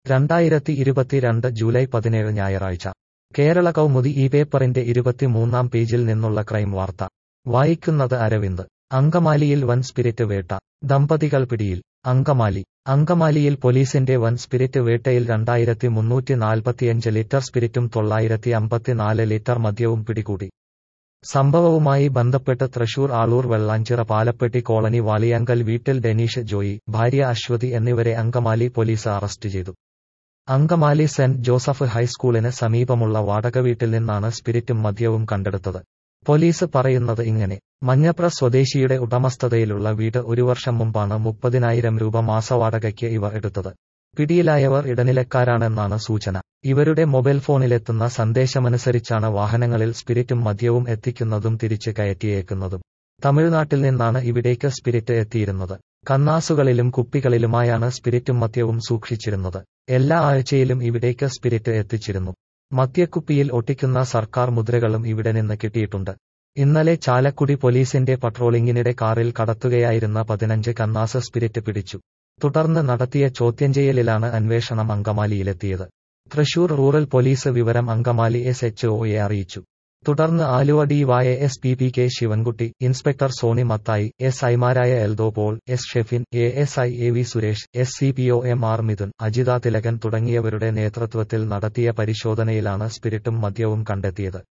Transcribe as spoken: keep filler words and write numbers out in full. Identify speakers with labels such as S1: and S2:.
S1: രണ്ടായിരത്തി ഇരുപത്തിരണ്ട് ജൂലൈ പതിനേഴ് ഞായറാഴ്ച കേരള കൗമുദി ഈ പേപ്പറിന്റെ ഇരുപത്തിമൂന്നാം പേജിൽ നിന്നുള്ള ക്രൈം വാർത്ത വായിക്കുന്നത് അരവിന്ദ്. അങ്കമാലിയിൽ വൻ സ്പിരിറ്റ് വേട്ട, ദമ്പതികൾ പിടിയിൽ. അങ്കമാലി അങ്കമാലിയിൽ പോലീസിന്റെ വൻ സ്പിരിറ്റ് വേട്ടയിൽ രണ്ടായിരത്തി മുന്നൂറ്റി നാൽപ്പത്തിയഞ്ച് ലിറ്റർ സ്പിരിറ്റും തൊള്ളായിരത്തി അമ്പത്തിനാല് ലിറ്റർ മദ്യവും പിടികൂടി. സംഭവവുമായി ബന്ധപ്പെട്ട് തൃശൂർ ആളൂർ വെള്ളാഞ്ചിറ പാലപ്പെട്ടി കോളനി വാളിയാങ്കൽ വീട്ടിൽ ഡെനീഷ് ജോയി, ഭാര്യ അശ്വതി എന്നിവരെ അങ്കമാലി പോലീസ് അറസ്റ്റ് ചെയ്തു. അങ്കമാലി സെന്റ് ജോസഫ് ഹൈസ്കൂളിന് സമീപമുള്ള വാടകവീട്ടിൽ നിന്നാണ് സ്പിരിറ്റും മദ്യവും കണ്ടെടുത്തത്. പോലീസ് പറയുന്നത് ഇങ്ങനെ: മഞ്ഞപ്ര സ്വദേശിയുടെ ഉടമസ്ഥതയിലുള്ള വീട് ഒരു വർഷം മുമ്പാണ് മുപ്പതിനായിരം രൂപ മാസവാടകയ്ക്ക് ഇവർ എടുത്തത്. പിടിയിലായവർ ഇടനിലക്കാരാണെന്നാണ് സൂചന. ഇവരുടെ മൊബൈൽ ഫോണിലെത്തുന്ന സന്ദേശമനുസരിച്ചാണ് വാഹനങ്ങളിൽ സ്പിരിറ്റും മദ്യവും എത്തിക്കുന്നതും തിരിച്ച് കയറ്റിയേക്കുന്നതും. തമിഴ്നാട്ടിൽ നിന്നാണ് ഇവിടേക്ക് സ്പിരിറ്റ് എത്തിയിരുന്നത്. കന്നാസുകളിലും കുപ്പികളിലുമായാണ് സ്പിരിറ്റും മദ്യവും സൂക്ഷിച്ചിരുന്നത്. എല്ലാ ആഴ്ചയിലും ഇവിടേക്ക് സ്പിരിറ്റ് എത്തിച്ചിരുന്നു. മദ്യക്കുപ്പിയിൽ ഒട്ടിക്കുന്ന സർക്കാർ മുദ്രകളും ഇവിടെ നിന്ന് കിട്ടിയിട്ടുണ്ട്. ഇന്നലെ ചാലക്കുടി പോലീസിന്റെ പട്രോളിംഗിനിടെ കാറിൽ കടത്തുകയായിരുന്ന പതിനഞ്ച് കന്നാസ് സ്പിരിറ്റ് പിടിച്ചു. തുടർന്ന് നടത്തിയ ചോദ്യംചെയ്യലിലാണ് അന്വേഷണം അങ്കമാലിയിലെത്തിയത്. തൃശൂർ റൂറൽ പോലീസ് വിവരം അങ്കമാലി എസ് എച്ച് ഒയെ അറിയിച്ചു. തുടർന്ന് Aluva D Y S P P K Sivankutty, inspector Soni Mathai, S ഐമാരായ Eldho Paul, S Shefin, A S I A V Suresh, S C P O M R Midhun, Ajitha Thilakan തുടങ്ങിയവരുടെ നേതൃത്വത്തിൽ നടത്തിയ പരിശോധനയിലാണ് സ്പിരിറ്റും മദ്യവും കണ്ടെത്തിയത്.